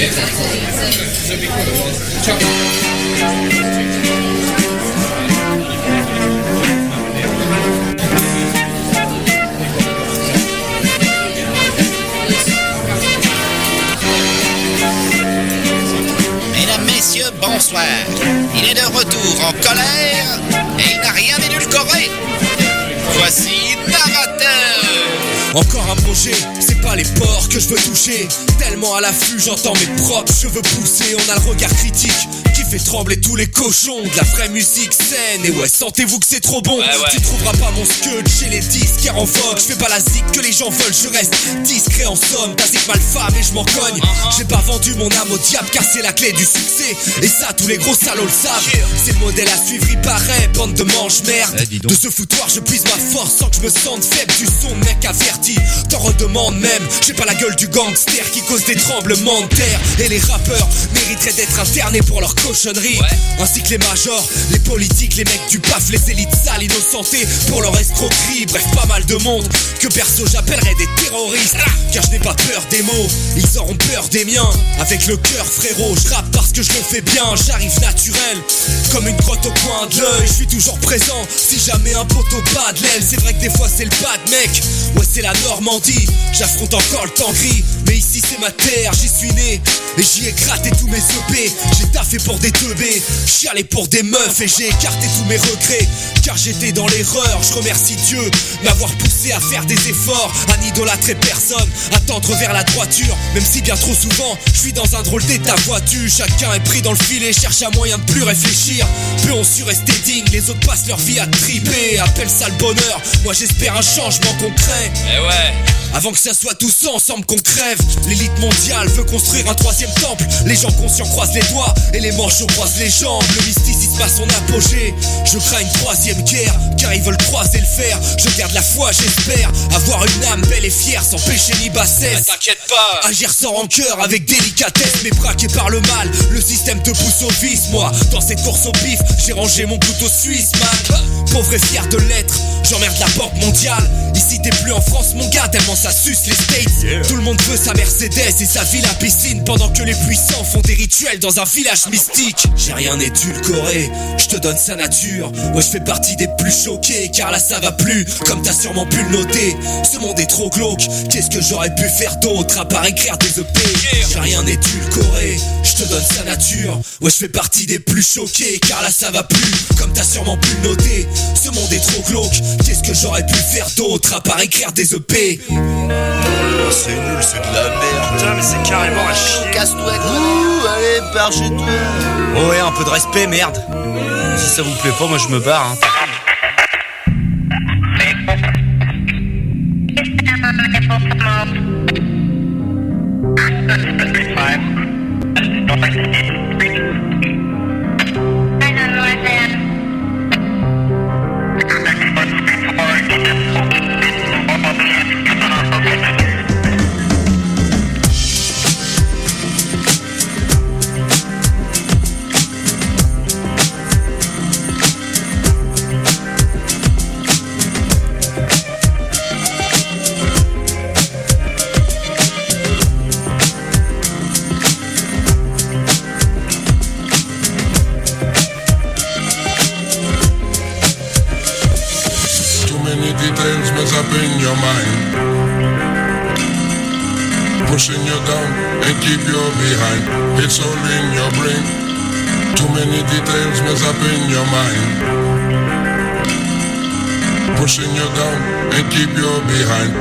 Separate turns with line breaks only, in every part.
Mesdames, messieurs, bonsoir. Il est de retour en colère et il n'a rien édulcoré. Voici Narrateur.
Encore un projet, c'est pas les porcs que je veux toucher. Tellement à l'affût, j'entends mes propres cheveux pousser. On a le regard critique qui fait trembler tous les cochons. De la vraie musique saine, et ouais, sentez-vous que c'est trop bon.
Ouais.
Tu trouveras pas mon scud chez les disques en vogue. Je fais pas la zik que les gens veulent, je reste discret en somme. T'as zik malfame et je m'en cogne. J'ai pas vendu mon âme au diable car c'est la clé du succès. Et ça, tous les gros salauds le savent. C'est le modèle à suivre, il paraît, bande de mange-merde. De ce foutoir, je puise ma force sans que je me sente faible. Du son, mec averti, t'en redemande même. J'ai pas la gueule du gangster qui cause des tremblements de terre. Et les rappeurs mériteraient d'être internés pour leur cochonnerie. Ainsi que les majors, les politiques, les mecs du PAF, les élites sales innocentés pour leur escroquerie. Bref, pas mal de monde que perso j'appellerais des terroristes. Car je n'ai pas peur des mots, ils auront peur des miens. Avec le cœur frérot, je rappe parce que je le fais bien. J'arrive naturel, comme une crotte au coin de l'œil. Je suis toujours présent, si jamais un poteau bat de l'aile. C'est vrai que des fois c'est le bad mec, ouais c'est la Normandie. J'affronte encore le temps gris, mais ici c'est ma terre, j'y suis né. Et j'y ai gratté tous mes EP. J'ai taffé pour des teubés, chialé pour des meufs. Et j'ai écarté tous mes regrets, car j'étais dans l'erreur. Je remercie Dieu m'avoir poussé à faire des efforts, à n'idolâtrer personne, à tendre vers la droiture. Même si bien trop souvent, je suis dans un drôle d'état voiture. Chacun est pris dans le filet, cherche un moyen de plus réfléchir. Peu ont su rester dignes, les autres passent leur vie à triper. Appelle ça le bonheur, moi j'espère un changement concret.
Eh ouais.
Avant que ça soit tous ensemble qu'on crève. L'élite mondiale veut construire un troisième temple. Les gens conscients croisent les doigts et les manchots croisent les jambes. Le mysticisme a son apogée. Je crains une troisième guerre, car ils veulent croiser le fer. Je garde la foi, j'espère avoir une âme belle et fière, sans péché ni bassesse.
T'inquiète pas.
Agir sans rancœur, avec délicatesse, mais braqué par le mal. Le système te pousse au vice, moi. Dans cette course au bif, j'ai rangé mon couteau suisse, man. Pauvre et fier de l'être, j'emmerde la banque mondiale. Ici t'es plus en France, mon gars, tellement ça suce les States. Tout le monde veut sa Mercedes et sa ville à piscine, pendant que les puissants font des rituels dans un village mystique. J'ai rien édulcoré, je te donne sa nature. Moi je fais partie des plus choqués, car là ça va plus, comme t'as sûrement pu le noter. Ce monde est trop glauque, qu'est-ce que j'aurais pu faire d'autre à part écrire des EP. J'ai rien édulcoré, je te donne sa nature. Ouais je fais partie des plus choqués, car là ça va plus, comme t'as sûrement pu le noter. Ce monde est trop glauque, qu'est-ce que j'aurais pu faire d'autre à part écrire des EP.
Oh, c'est nul, c'est de la merde.
Putain, mais c'est carrément à chier.
Casse-toi, allez, pars chez toi.
Oh ouais, un peu de respect, merde. Si ça vous plaît pas, moi je me barre, hein.
Pushing you down and keep you behind. It's all in your brain. Too many details mess up in your mind. Pushing you down and keep you behind.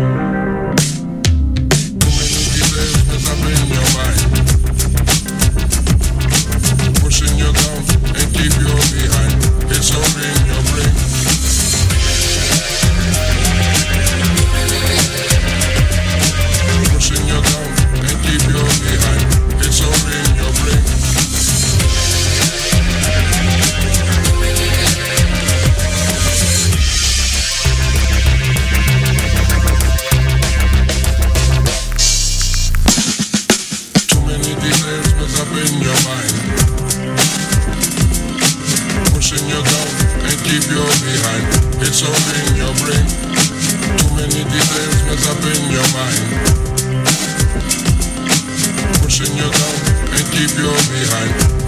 Too many details mess up in your mind. Pushing you down and keep you behind. It's all in your brain. Pushing you down and keep you behind. It's all in your brain. Too many details mess up in your mind. Pushing you down and keep you behind. It's all in your brain. Too many details mess up in your mind. pushing you down and keep you behind.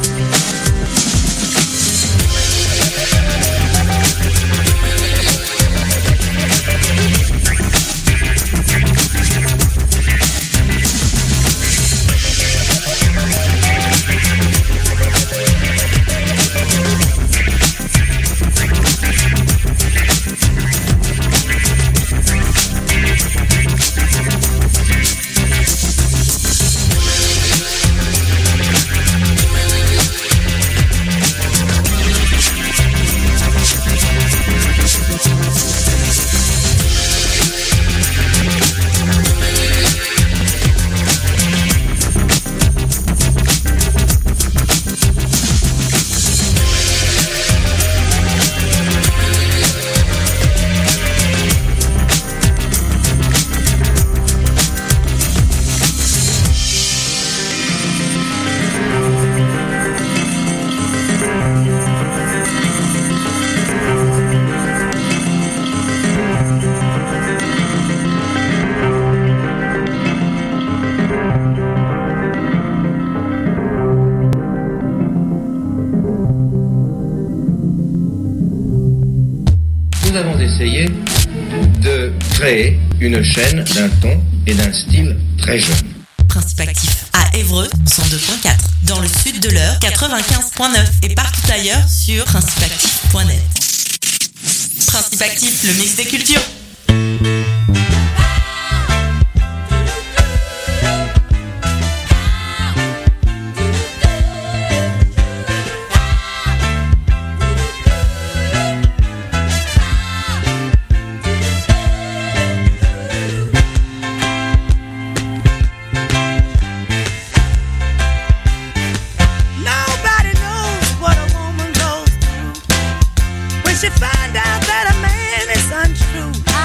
Nous avons essayé de créer une chaîne d'un ton et d'un style très jeune.
Principe actif à Évreux 102.4, dans le sud de l'Eure 95.9 et partout ailleurs sur principeactif.net. Principe actif, le mix des cultures.
She find out that a man is untrue.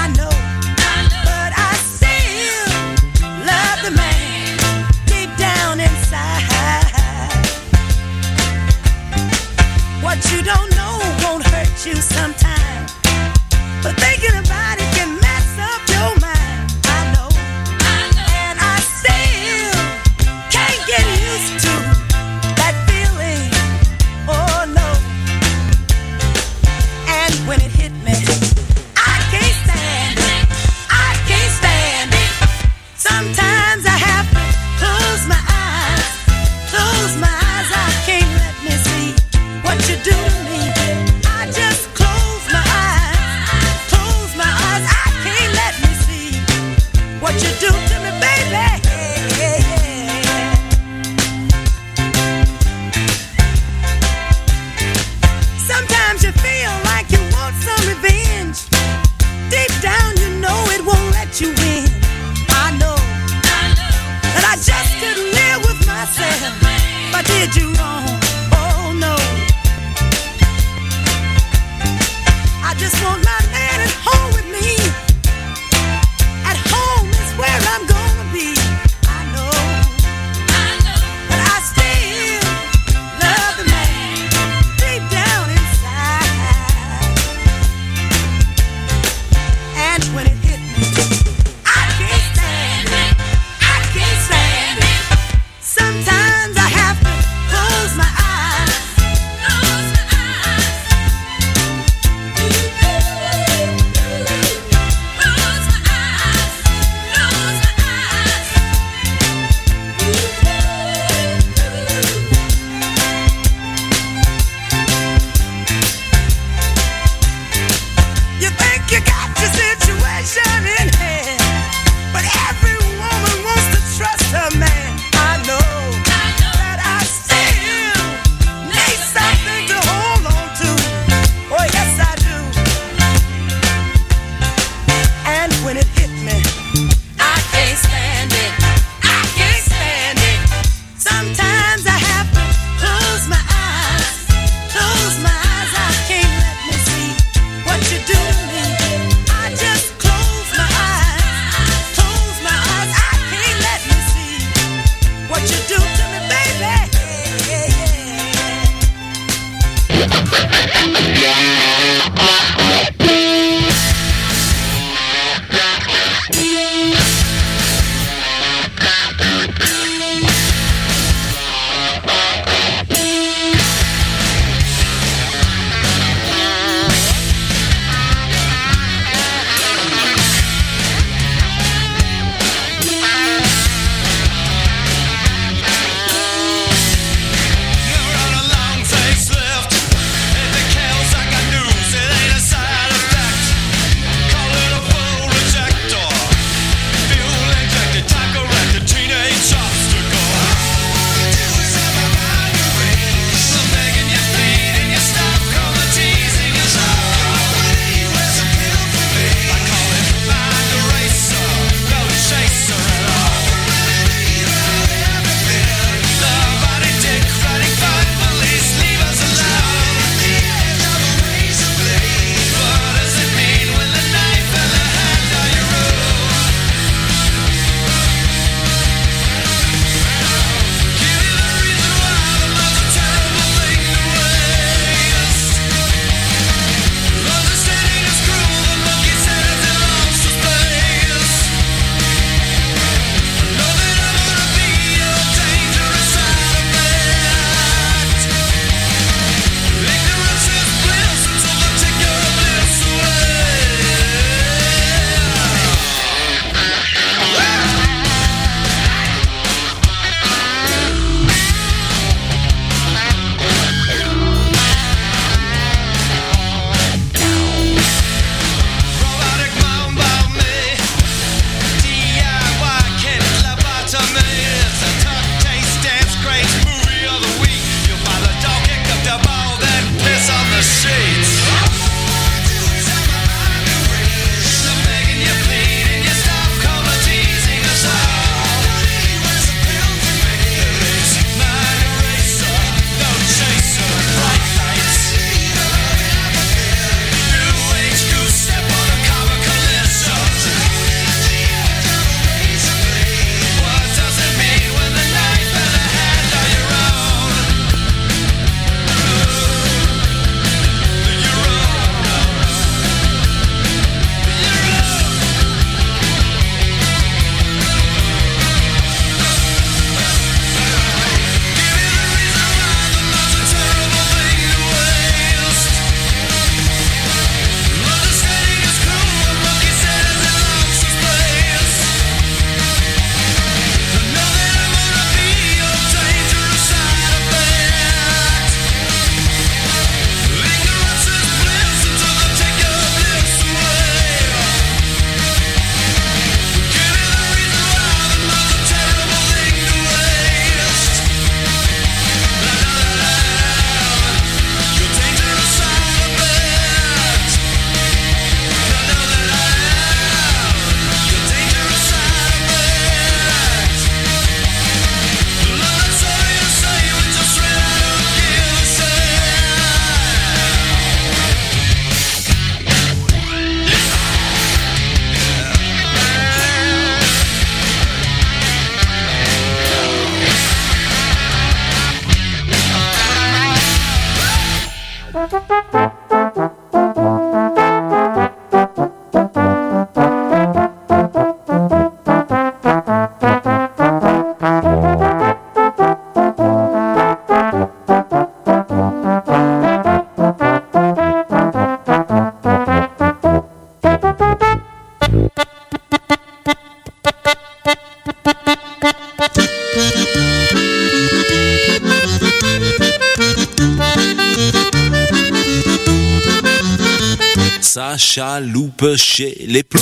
Sa chaloupe chez les ploucs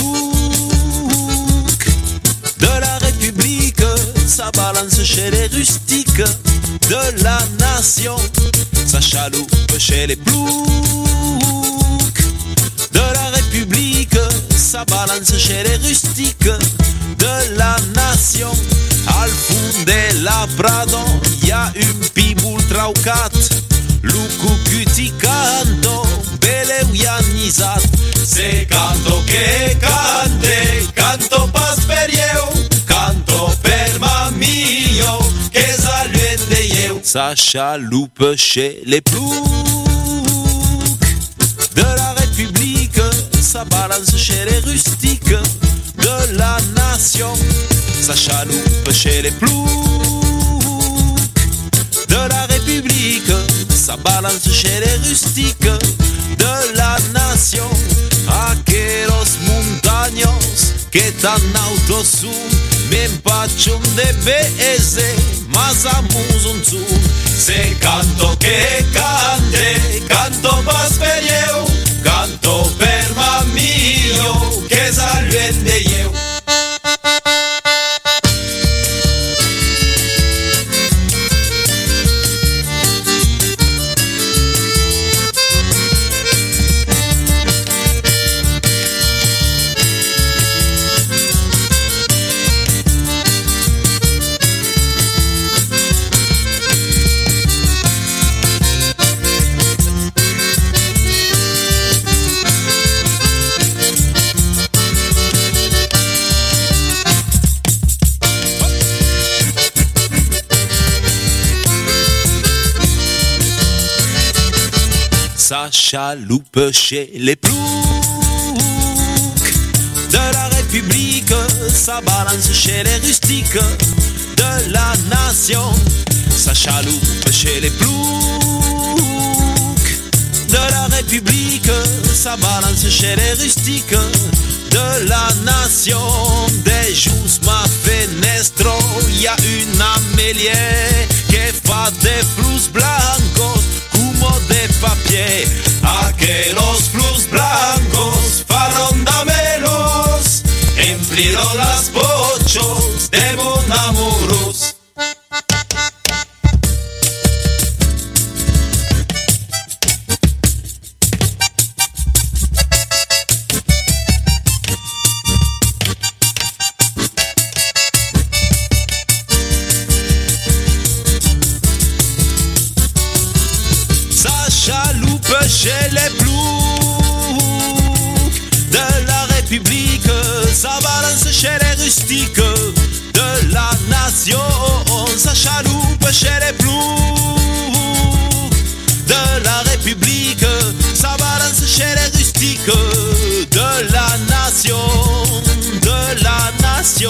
de la République, sa balance chez les rustiques de la nation. Sa chaloupe chez les ploucs de la République, sa balance chez les rustiques de la nation. Al fund de la Prado y a un pibul traucat, Lucu cuti canto, bele uianizat. Se canto che cante, canto pas per eu, canto per mamio, che saluende eu. Sa chaloupe chez les ploucs de la République, sa balance chez les rustiques de la nation. Sa chaloupe chez les ploucs de la République, sa balance chez les rustiques de la nation. Aqueros montaños que tan autos son, me empachon de beze, mas amuson son. Se canto que cante, canto pas per eu, canto per mamio, que salven de eu. Sa chaloupe chez les ploucs de la République, sa balance chez les rustiques de la nation. Sa chaloupe chez les ploucs de la République, sa balance chez les rustiques de la nation. De jus ma fenestro y a une amélie que fa de flus blancos como de papier. Aquelos flus blancos faron damelos, emplieron las bochos de mon amoros. Chez les ploucs de la République, sa balance chez les rustiques de la nation. Sa chaloupe chez les ploucs de la République, sa balance chez les rustiques de la nation, de la nation.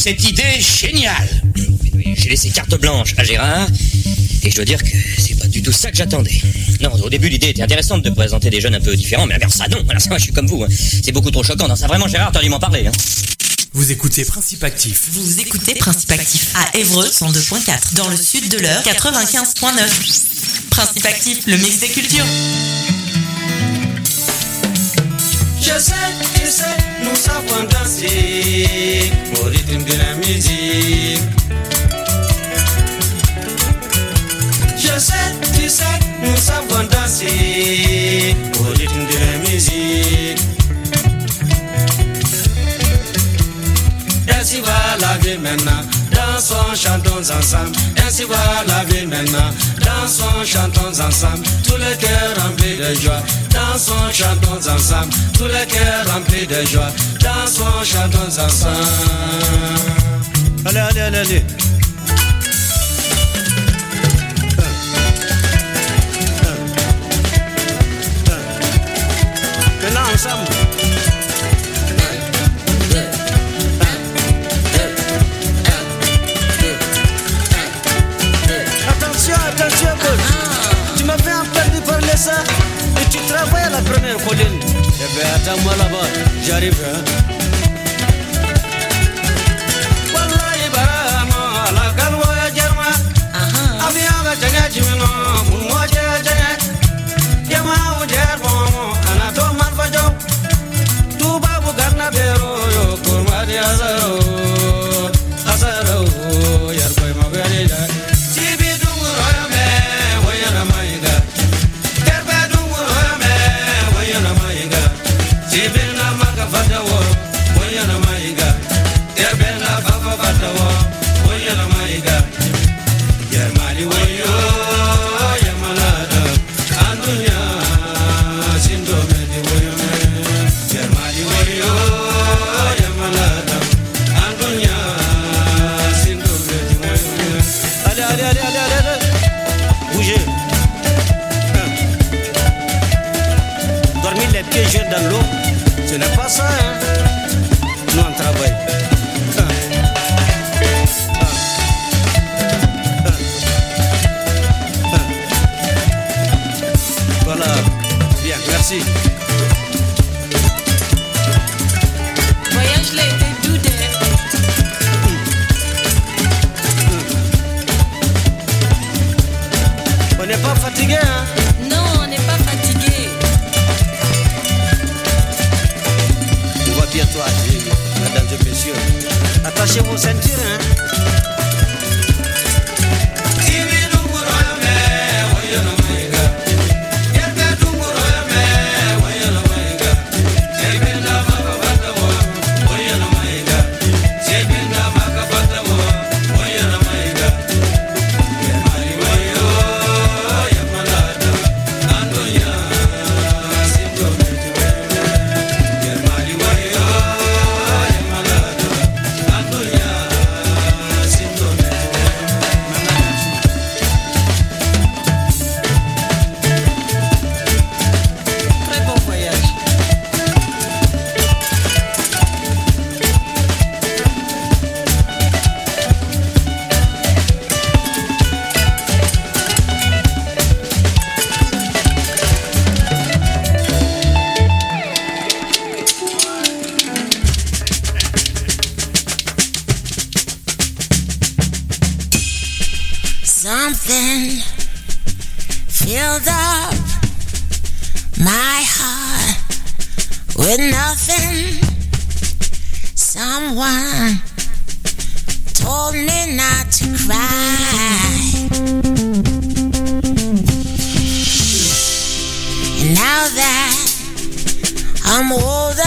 cette idée géniale. J'ai laissé carte blanche à Gérard, et je dois dire que c'est pas du tout ça que j'attendais. Non, au début, l'idée était intéressante de présenter des jeunes un peu différents, mais alors ça, non. Alors ça, moi, je suis comme vous. Hein. C'est beaucoup trop choquant. Non, ça, vraiment, Gérard, t'as dû m'en parler. Hein.
Vous écoutez Principe Actif.
Vous écoutez Principe Actif à Évreux 102.4, dans le sud de l'Eure 95.9. Principe Actif, le mix des cultures.
Je sais, tu sais, nous savons danser au rythme de la musique. Je sais, tu sais, nous savons danser au rythme de la musique. Ainsi va la vie maintenant, dansons, chantons ensemble. Ainsi va la vie maintenant, dansons, chantons ensemble. Tous les cœurs remplis de joie, dansons, chantons ensemble. Tous les cœurs remplis de joie, dansons, chantons ensemble. Allez, allez, allez, allez. Maintenant ensemble. Attention, tu m'as fait entendu parler ça et tu travailles à la première colline. Eh bien, attends-moi là-bas, j'arrive. Hein. Wallahi barama la galwa jarma. Abiyaga jaga jimino mumoja jaga. Yama ujarbo anato marfajo. Tu babu garna bero yo kurmadi azaro. Azaro yarboy magarida. Dans l'eau, ce n'est pas ça, hein. Nous on travaille. Voilà, bien, merci.
Voyage l'été doudé.
On n'est pas fatigué, hein?
Non, on n'est pas fatigué.
Bientôt, mesdames et messieurs, attachez vos ceintures, hein.
Something filled up my heart with nothing. Someone told me not to cry. And now that I'm older,